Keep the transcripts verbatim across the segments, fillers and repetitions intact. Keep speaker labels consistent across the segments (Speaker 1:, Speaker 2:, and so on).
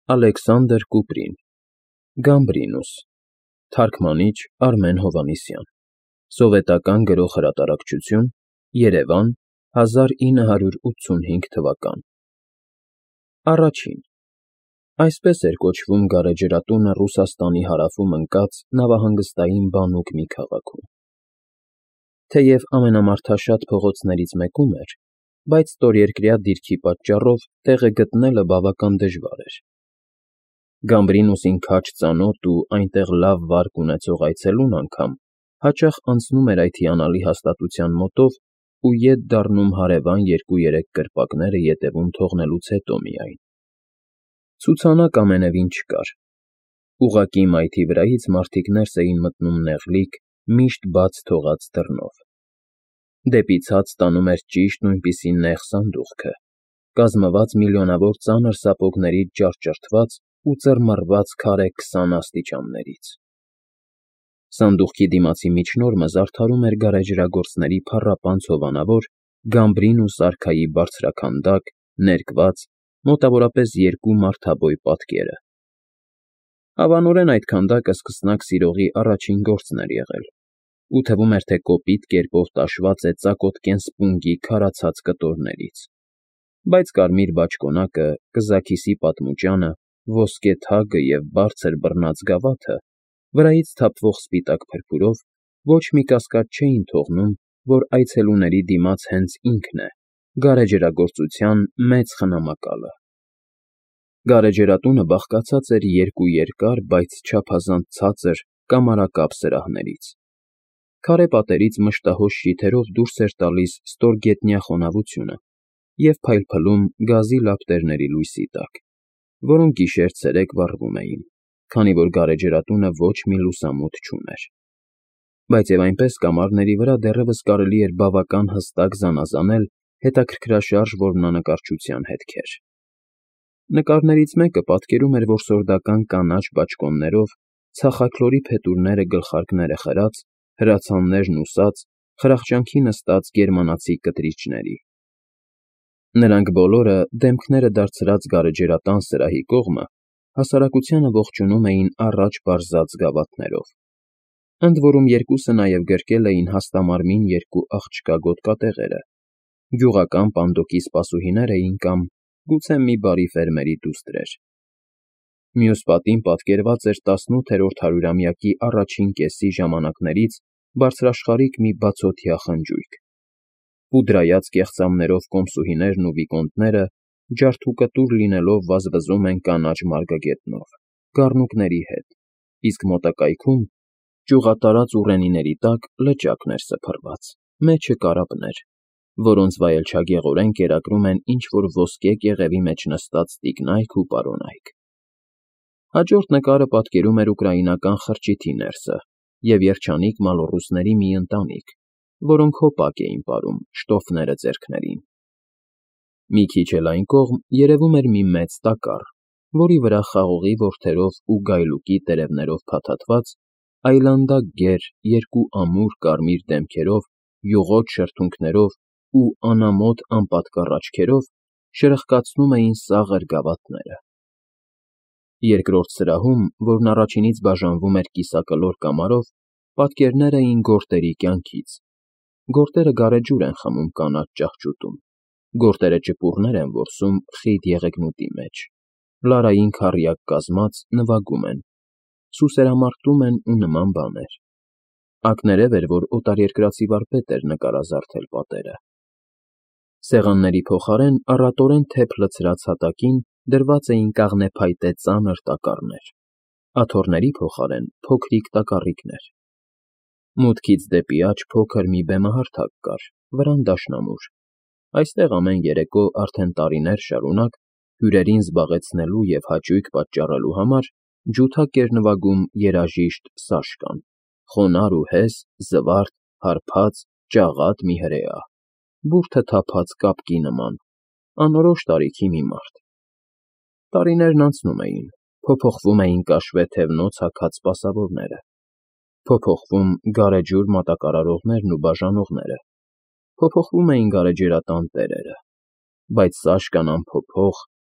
Speaker 1: Ալեքսանդր Կուպրին, Գամբրինուս, թարգմանիչ Արմեն Հովհաննիսյան, սովետական գրող֊հրատարակչություն, Երևան, հազար ինը հարյուր ութսունհինգ թվական։ Առաջին Այսպես էր կոչվում գարեջրատունը Ռուսաստանի հարավում ընկած նավահանգստային բանուկ մի քաղաքում։ Թեև ամենամարդաշատ փողոցներից մեկում էր, բայց ստորերկրյա դիրքի պատճառով տեղը գտնելը բավական դժվար էր։ Գամբրինուսին քաջ ծանոթ ու այնտեղ լավ վարկ ունեցող այցելուն անգամ հաճախ անցնում էր այդ հիանալի հաստատության մոտով ու ետ դառնում հարևան երկու֊երեք կրպակները ետևում թողնելուց հետո միայն։ Ցուցանակ ամենևին չկար։ Ուղղակի մայթի վրայից մարդիկ ներս էին մտնում նեղլիկ, միշտ բաց թողած դռնով։ Դեպի ցած տանում էր ճիշտ նույնպիսի նեղ սանդուղքը, կազմված միլիոնավոր ծանր սապոգներից ճարճրտված ու ծռմռված քարե քսան աստիճաններից։ Սանդուղքի դիմացի միջնորմը զարդարում էր գարեջրագործների փառապանծ հովանավոր Գամբրինուս արքայի բարձրաքանդակ, ներկված, մոտավորապես երկու մարդաբոյ պատկերը։ Հավանորեն այդ քանդակը սկսնակ սիրողի առաջին գործն էր եղել, ու թվում էր, թե կոպիտ կերպով տաշված է ծակոտկեն սպունգի քարացած կտորներից, բայց կարմիր բաճկոնակը, կզաքիսի պատմուճանը, ոսկե թագը և բարձր բռնած գավաթը, վրայից թափվող սպիտակ փրփուրով ոչ մի կասկած չէին թողնում, որ այցելուների դիմաց հենց ինքն է, գարեջրագործության մեծ խնամակալը։ Գարեջրատունը բաղկացած էր երկու երկար, բայց չափազանց ցածր կամարակապ սրահներից։ Քարե պատերից մշտահոս շիթերով դուրս էր տալիս ստորգետնյա խոնավությունը և փայլփլում գազի լապտերների լույսի տակ, որոնք գիշեր֊ցերեկ վառվում էին, քանի որ գարեջրատունը ոչ մի լուսամուտ չուներ։ Բայց և այնպես կամարների վրա դեռևս կարելի էր բավական հստակ զանազանել հետաքրքրաշարժ որմնանկարչության հետքեր։ Նկարներից մեկը պատկերում էր որսորդական կանաչ բաճկոններով, ցախաքլորի փետուրները գլխարկները խրած, հրացաններն ուսած, խրախճանքի նստած գերմանացի կտրիչների։ Նրանք բոլորը, դեմքները դարձրած գարեջրատան սրահի կողմը, հասարակությանը ողջունում էին առաջ պարզած գավաթներով։ Ընդ որում երկուսը նաև գրկել էին հաստամարմին երկու աղջկա գոտկատեղերը, գյուղական պանդոկի սպասուհիներ էին կամ, գուցե, մի բարի ֆերմերի դուստրեր։ Մյուս պատին պատկերված էր տասնութերորդ հարյուրամյակի առաջին կեսի ժամանակներից բարձրաշխարհիկ մի բացօթյա խնջույք։ Պուդրայած կեղծամներով կոմսուհիներն ու վիկոնտները, ջարդուկտուր լինելով, վազվզում են կանաչ մարգագետնով, գառնուկների հետ, իսկ մոտակայքում, ճյուղատարած ուռենիների տակ, լճակն էր սփռված, մեջը կարապներ, որոնց վայելչագեղորեն կերակրում են ինչ֊որ ոսկե կեղևի մեջ նստած տիկնայք ու պարոնայք։ Հաջորդ նկարը պատկերում էր ուկրաինական խրճիթի ներսը և երջանիկ մալոռուսների մի ընտանիք, որոնք հոպակ էին պարում, շտոֆները ձեռքներին։ Մի քիչ էլ այն կողմ երևում էր մի մեծ տակառ, որի վրա խաղողի որդերով ու գայլուկի տերևներով փաթաթված, այլանդակ գեր երկու ամուր կարմիր դեմքերով, յուղոտ շրթունքներով ու անամոթ անպատկառ աչքերով շրխկացնում էին սաղր գավաթները։ Երկրորդ սրահում, որն առաջինից բաժանվում էր կիսակլոր կամարով, պատկերներ էին գորտերի կյանքից։ Գորտերը գարեջուր են խմում կանաչ ճահճուտում, գորտերը ճպուռներ են որսում խիտ եղեգնուտի մեջ, լարային քառյակ կազմած, նվագում են, սուսերամարտում են ու նման բաներ։ Ակներև էր, որ օտարերկրացի վարպետ էր նկարազարդել պատերը։ Սեղանների փոխարեն առատորեն թեփ լցրած հատակին դրված էին կաղնեփայտե ծանր տակառներ, աթոռների փոխարեն փոքրիկ տակառիկներ։ Մուտքից դեպի աջ փոքր մի բեմահարթակ կար, վրան դաշնամուր։ Այստեղ ամեն երեկո արդեն տարիներ շարունակ հյուրերին զբաղեցնելու և հաճույք պատճառելու համար ջութակ էր նվագում երաժիշտ Սաշկան, խոնարհ ու հես, զվարթ, հարբած, ճաղատ մի հրեա, բուրդը թափած կապկի նման, անորոշ տարիքի մի մարդ։ Տարիներն անցնում էին, փոփոխվում էին կաշվե թևնոց հագած սպասավորները, փոփոխվում գարեջուր մատակարարողներն ու բաժանողները, փոփոխվում էին գարեջրատան տերերը, բայց Սաշկան անփոփոխ,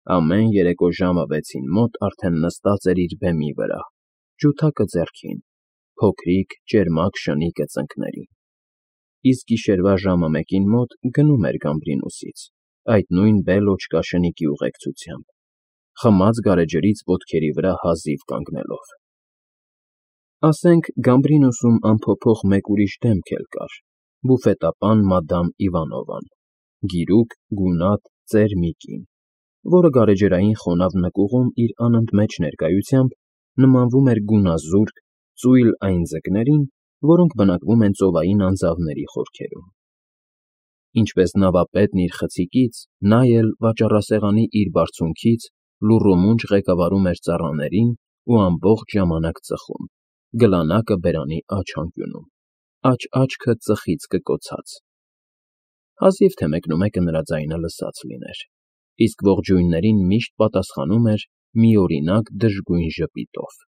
Speaker 1: Ամեն երեկո ժամը վեցին մոտ արդեն նստած էր իր բեմի վրա, ջութակը ձեռքին, փոքրիկ, ճերմակ շնիկը ծնկներին, իսկ գիշերվա ժամը մեկին մոտ գնում էր Գամբրինուսից, այդ նույն բել֊օչկա շնիկի ուղեկցությամբ, խմած գարեջրից ոտքերի վրա հազիվ կանգնելով։ Ասենք Գամբրինուսում անփոփոխ մեկ ուրիշ դեմք էլ կար՝ բուֆետապան մադամ Իվանովան, գիրուկ, գունատ, ծեր մի կին, որը գարեջրային խոնավ նկուղում իր անընդմեջ ներկայությամբ նմանվում էր գունազուրկ, ծույլ այն ձկներին, որոնք բնակվում են ծովային անձավների խորքերում։ Ինչպես նավապետն իր խցիկից, նա էլ վաճառասեղանի իր բարձունքից լուռումունջ ղեկավարում էր ծառաներին ու ամբողջ ժամանակ ծխում, գլանակը բերանի աջ հանկյունում, աջ֊աջքը ծխից կկոցած։ Հազիվ թե մեկնումեկը նրա ձայնը լսած լիներ, իսկ ողջույններին միշտ պատասխանում էր միօրինակ դժգույն ժպիտով։